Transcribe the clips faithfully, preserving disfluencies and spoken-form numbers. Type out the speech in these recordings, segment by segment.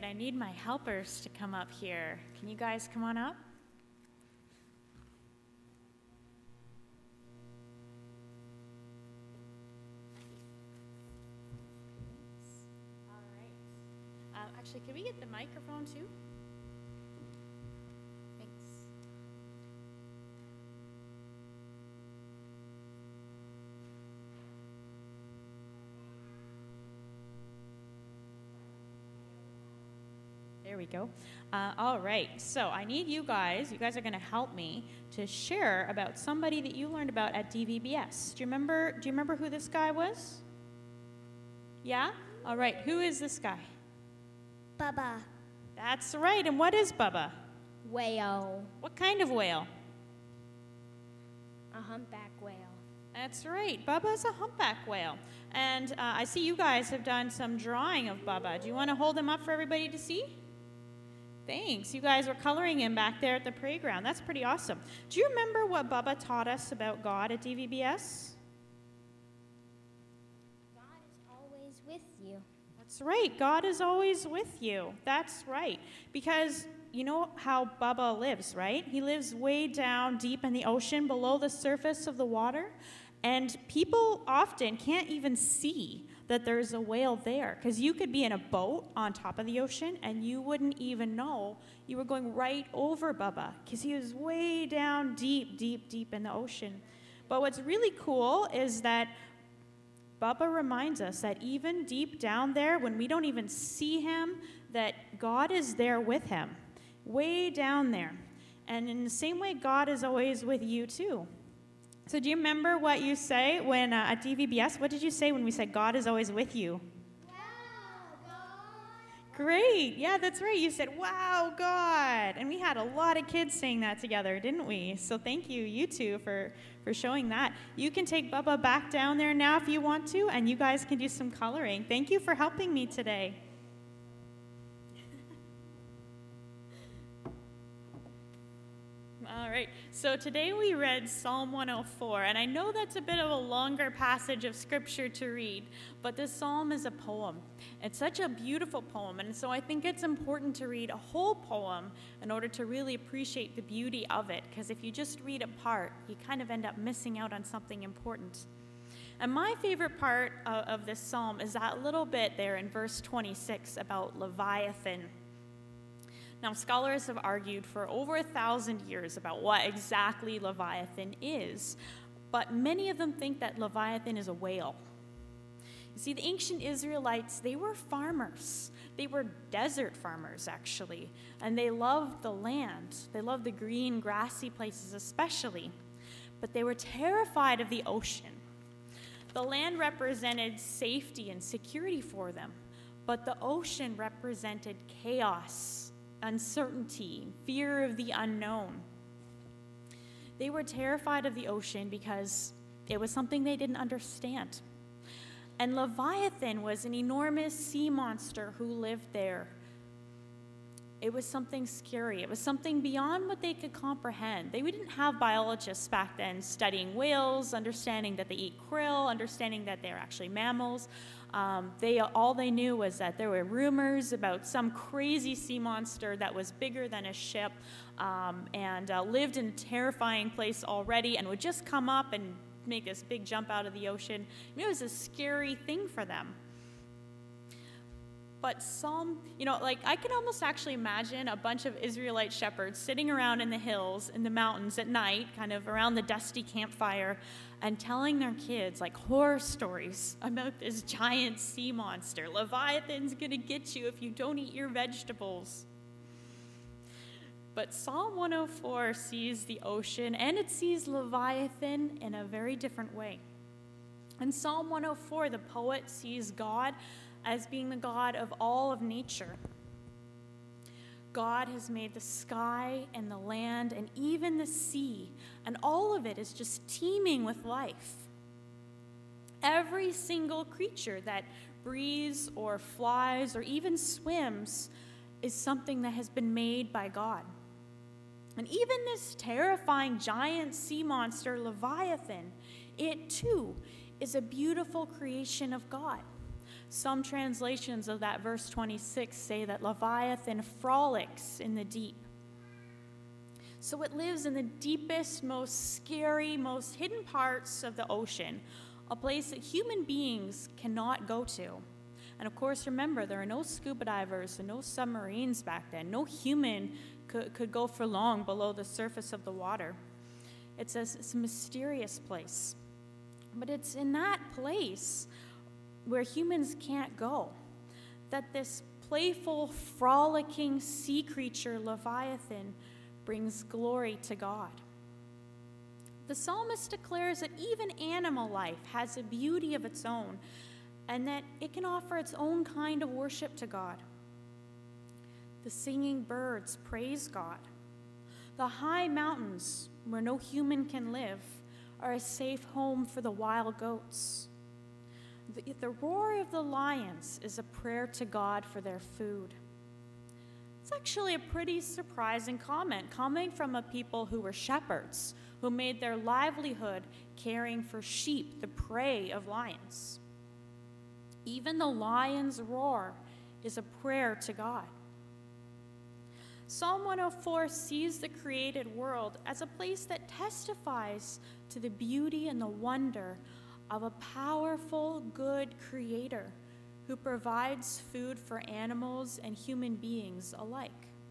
I need my helpers to come up here. Can you guys come on up? All right. Uh, actually, can we get the microphone too? Thanks. There we go. Uh, all right, so I need you guys, you guys are going to help me to share about somebody that you learned about at D V B S. Do you remember, do you remember who this guy was? Yeah? All right, who is this guy? Bubba. That's right, and what is Bubba? Whale. What kind of whale? A humpback whale. That's right, Bubba's a humpback whale. And uh, I see you guys have done some drawing of Bubba. Do you want to hold him up for everybody to see? Thanks. You guys were coloring him back there at the playground. That's pretty awesome. Do you remember what Bubba taught us about God at D V B S? God is always with you. That's right. God is always with you. That's right. Because you know how Bubba lives, right? He lives way down deep in the ocean below the surface of the water. And people often can't even see that there's a whale there, because you could be in a boat on top of the ocean and you wouldn't even know you were going right over Bubba, because he was way down deep, deep, deep in the ocean. But what's really cool is that Bubba reminds us that even deep down there, when we don't even see him, that God is there with him, way down there. And in the same way, God is always with you too. So do you remember what you say when uh, at D V B S? What did you say when we said God is always with you? Wow, God. Great. Yeah, that's right. You said, wow, God. And we had a lot of kids saying that together, didn't we? So thank you, you two, for, for showing that. You can take Bubba back down there now if you want to, and you guys can do some coloring. Thank you for helping me today. All right, so today we read Psalm one oh four, and I know that's a bit of a longer passage of scripture to read, but this psalm is a poem. It's such a beautiful poem, and so I think it's important to read a whole poem in order to really appreciate the beauty of it, because if you just read a part, you kind of end up missing out on something important. And my favorite part of, of this psalm is that little bit there in verse twenty-six about Leviathan. Now, scholars have argued for over a thousand years about what exactly Leviathan is, but many of them think that Leviathan is a whale. You see, the ancient Israelites, they were farmers. They were desert farmers, actually, and they loved the land. They loved the green, grassy places especially, but they were terrified of the ocean. The land represented safety and security for them, but the ocean represented chaos, uncertainty, fear of the unknown. They were terrified of the ocean because it was something they didn't understand. And Leviathan was an enormous sea monster who lived there. It was something scary. It was something beyond what they could comprehend. They didn't have biologists back then studying whales, understanding that they eat krill, understanding that they're actually mammals. Um, they all they knew was that there were rumors about some crazy sea monster that was bigger than a ship um, and uh, lived in a terrifying place already and would just come up and make this big jump out of the ocean. I mean, it was a scary thing for them. But some, you know, like I can almost actually imagine a bunch of Israelite shepherds sitting around in the hills, in the mountains at night, kind of around the dusty campfire, and telling their kids like horror stories about this giant sea monster. Leviathan's gonna get you if you don't eat your vegetables. But Psalm one oh four sees the ocean and it sees Leviathan in a very different way. In Psalm one oh four, the poet sees God as being the God of all of nature. God has made the sky and the land and even the sea, and all of it is just teeming with life. Every single creature that breathes or flies or even swims is something that has been made by God. And even this terrifying giant sea monster, Leviathan, it too is a beautiful creation of God. Some translations of that verse twenty-six say that Leviathan frolics in the deep. So it lives in the deepest, most scary, most hidden parts of the ocean, a place that human beings cannot go to. And of course, remember, there are no scuba divers and no submarines back then. No human could, could go for long below the surface of the water. It's a, it's a mysterious place. But it's in that place where humans can't go that this playful, frolicking sea creature, Leviathan, brings glory to God. The psalmist declares that even animal life has a beauty of its own, and that it can offer its own kind of worship to God. The singing birds praise God. The high mountains, where no human can live, are a safe home for the wild goats. The, the roar of the lions is a prayer to God for their food. It's actually a pretty surprising comment coming from a people who were shepherds, who made their livelihood caring for sheep, the prey of lions. Even the lion's roar is a prayer to God. Psalm one oh four sees the created world as a place that testifies to the beauty and the wonder of a powerful, good creator who provides food for animals and human beings alike.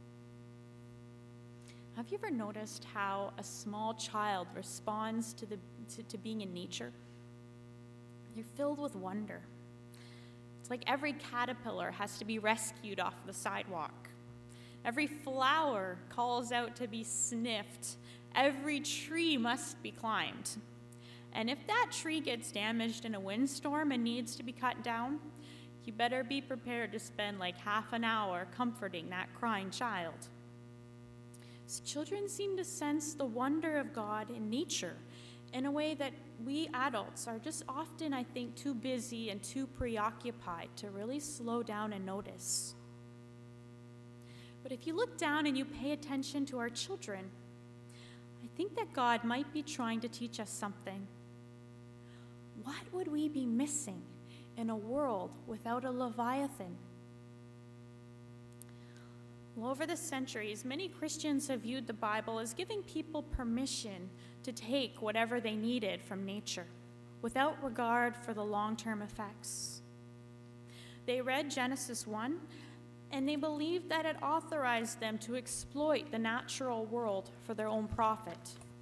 Have you ever noticed how a small child responds to, the, to, to being in nature? They're filled with wonder. It's like every caterpillar has to be rescued off the sidewalk. Every flower calls out to be sniffed. Every tree must be climbed. And if that tree gets damaged in a windstorm and needs to be cut down, you better be prepared to spend like half an hour comforting that crying child. So children seem to sense the wonder of God in nature in a way that we adults are just often, I think, too busy and too preoccupied to really slow down and notice. But if you look down and you pay attention to our children, I think that God might be trying to teach us something. What would we be missing in a world without a Leviathan? Well, over the centuries, many Christians have viewed the Bible as giving people permission to take whatever they needed from nature, without regard for the long-term effects. They read Genesis one, and they believed that it authorized them to exploit the natural world for their own profit.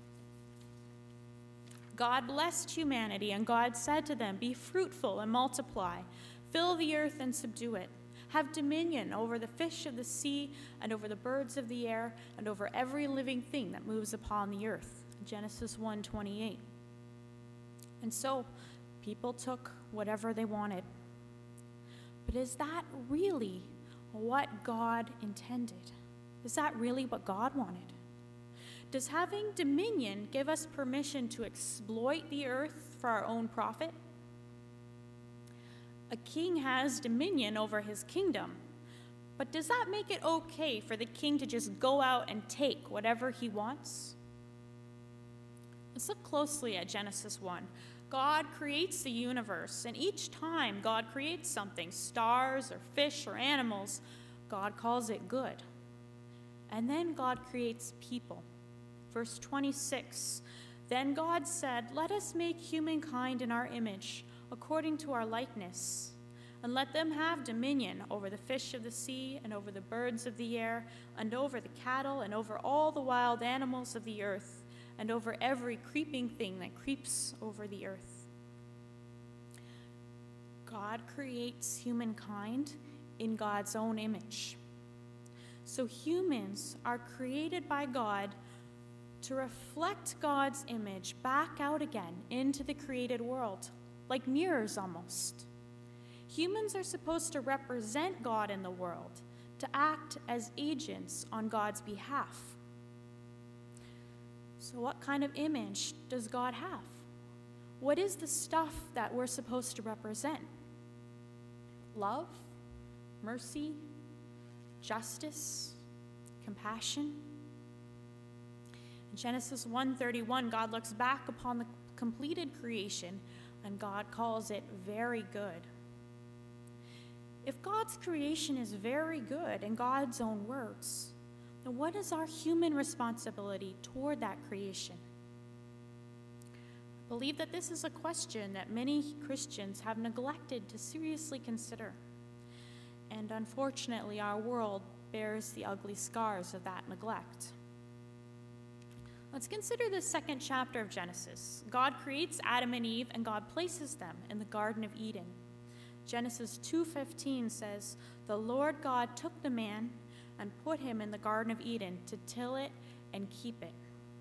God blessed humanity, and God said to them, "Be fruitful and multiply, fill the earth and subdue it. Have dominion over the fish of the sea and over the birds of the air and over every living thing that moves upon the earth." Genesis one twenty-eight. And so people took whatever they wanted. But is that really what God intended? Is that really what God wanted? Does having dominion give us permission to exploit the earth for our own profit? A king has dominion over his kingdom, but does that make it okay for the king to just go out and take whatever he wants? Let's look closely at Genesis one. God creates the universe, and each time God creates something, stars or fish or animals, God calls it good. And then God creates people. Verse twenty-six, "Then God said, 'Let us make humankind in our image, according to our likeness, and let them have dominion over the fish of the sea and over the birds of the air and over the cattle and over all the wild animals of the earth and over every creeping thing that creeps over the earth.'" God creates humankind in God's own image. So humans are created by God to reflect God's image back out again into the created world, like mirrors almost. Humans are supposed to represent God in the world, to act as agents on God's behalf. So what kind of image does God have? What is the stuff that we're supposed to represent? Love, mercy, justice, compassion. In Genesis one thirty-one, God looks back upon the completed creation, and God calls it very good. If God's creation is very good in God's own words, then what is our human responsibility toward that creation? I believe that this is a question that many Christians have neglected to seriously consider. And unfortunately, our world bears the ugly scars of that neglect. Let's consider the second chapter of Genesis. God creates Adam and Eve, and God places them in the Garden of Eden. Genesis two fifteen says, "The Lord God took the man and put him in the Garden of Eden to till it and keep it."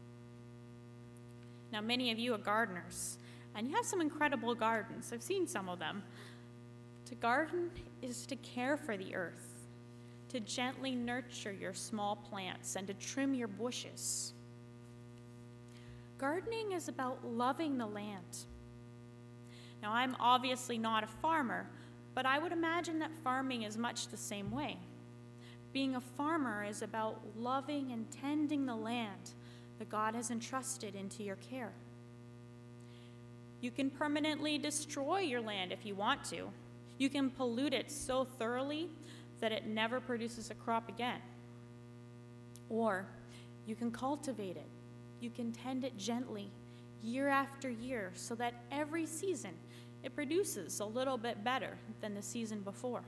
Now, many of you are gardeners, and you have some incredible gardens. I've seen some of them. To garden is to care for the earth, to gently nurture your small plants, and to trim your bushes. Gardening is about loving the land. Now, I'm obviously not a farmer, but I would imagine that farming is much the same way. Being a farmer is about loving and tending the land that God has entrusted into your care. You can permanently destroy your land if you want to. You can pollute it so thoroughly that it never produces a crop again. Or you can cultivate it. You can tend it gently, year after year, so that every season it produces a little bit better than the season before.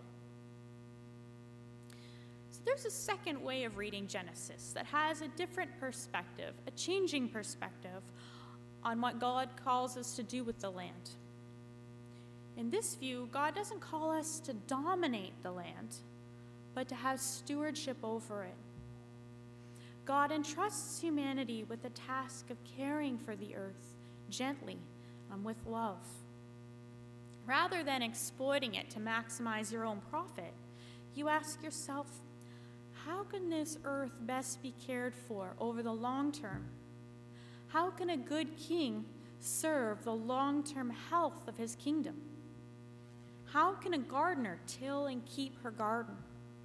So there's a second way of reading Genesis that has a different perspective, a changing perspective on what God calls us to do with the land. In this view, God doesn't call us to dominate the land, but to have stewardship over it. God entrusts humanity with the task of caring for the earth gently and with love. Rather than exploiting it to maximize your own profit, you ask yourself, how can this earth best be cared for over the long term? How can a good king serve the long-term health of his kingdom? How can a gardener till and keep her garden?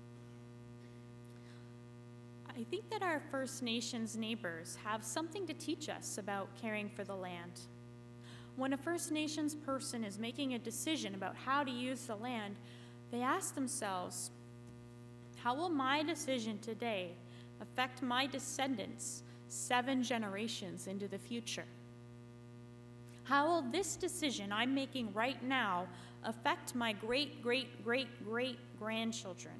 I think that our First Nations neighbors have something to teach us about caring for the land. When a First Nations person is making a decision about how to use the land, they ask themselves, how will my decision today affect my descendants seven generations into the future? How will this decision I'm making right now affect my great, great, great, great grandchildren?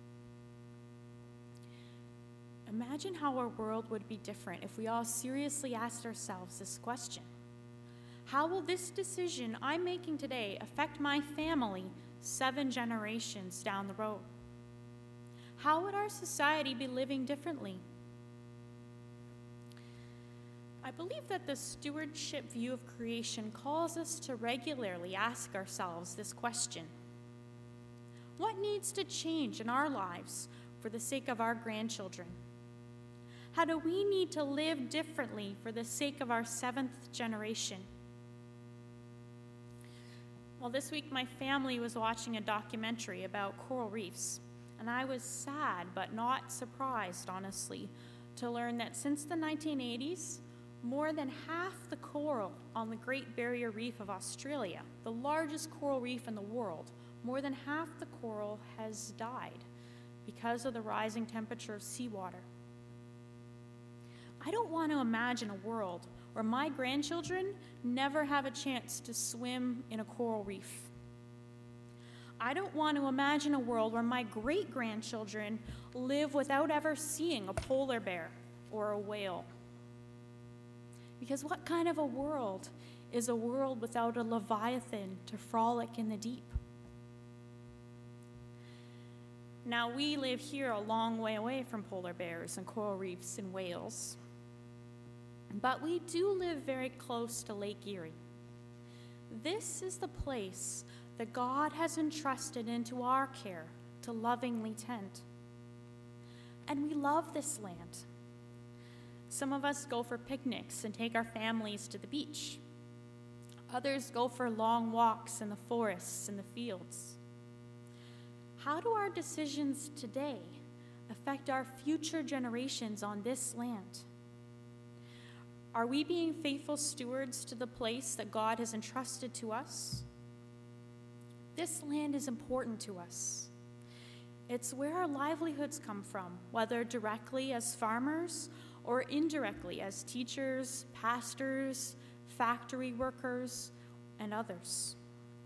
Imagine how our world would be different if we all seriously asked ourselves this question. How will this decision I'm making today affect my family seven generations down the road? How would our society be living differently? I believe that the stewardship view of creation calls us to regularly ask ourselves this question. What needs to change in our lives for the sake of our grandchildren? How do we need to live differently for the sake of our seventh generation? Well, this week my family was watching a documentary about coral reefs, and I was sad but not surprised, honestly, to learn that since the nineteen eighties, more than half the coral on the Great Barrier Reef of Australia, the largest coral reef in the world, more than half the coral has died because of the rising temperature of seawater. I don't want to imagine a world where my grandchildren never have a chance to swim in a coral reef. I don't want to imagine a world where my great-grandchildren live without ever seeing a polar bear or a whale. Because what kind of a world is a world without a leviathan to frolic in the deep? Now, we live here a long way away from polar bears and coral reefs and whales. But we do live very close to Lake Erie. This is the place that God has entrusted into our care to lovingly tend. And we love this land. Some of us go for picnics and take our families to the beach. Others go for long walks in the forests and the fields. How do our decisions today affect our future generations on this land? Are we being faithful stewards to the place that God has entrusted to us? This land is important to us. It's where our livelihoods come from, whether directly as farmers or indirectly as teachers, pastors, factory workers, and others.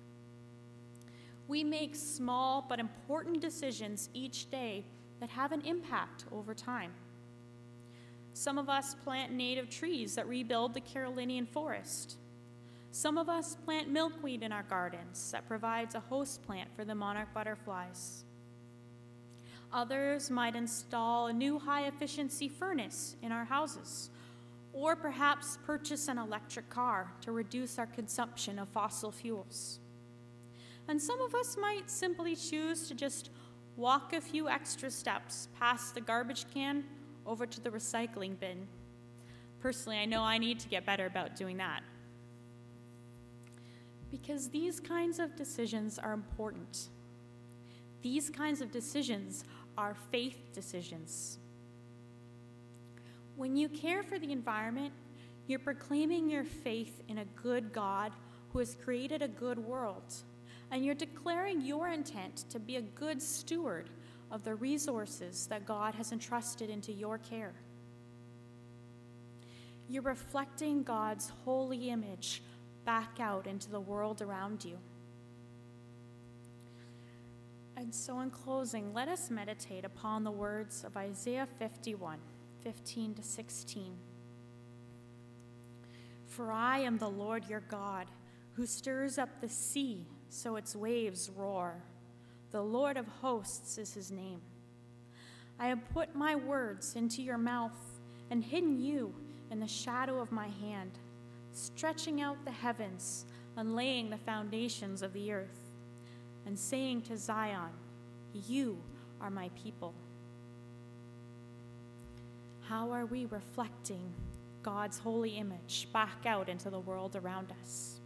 We make small but important decisions each day that have an impact over time. Some of us plant native trees that rebuild the Carolinian forest. Some of us plant milkweed in our gardens that provides a host plant for the monarch butterflies. Others might install a new high-efficiency furnace in our houses, or perhaps purchase an electric car to reduce our consumption of fossil fuels. And some of us might simply choose to just walk a few extra steps past the garbage can over to the recycling bin. Personally, I know I need to get better about doing that. Because these kinds of decisions are important. These kinds of decisions are faith decisions. When you care for the environment, you're proclaiming your faith in a good God who has created a good world, and you're declaring your intent to be a good steward of the resources that God has entrusted into your care. You're reflecting God's holy image back out into the world around you. And so in closing, let us meditate upon the words of Isaiah fifty-one, fifteen to sixteen. For I am the Lord your God, who stirs up the sea so its waves roar. The Lord of hosts is his name. I have put my words into your mouth and hidden you in the shadow of my hand, stretching out the heavens and laying the foundations of the earth, and saying to Zion, you are my people. How are we reflecting God's holy image back out into the world around us?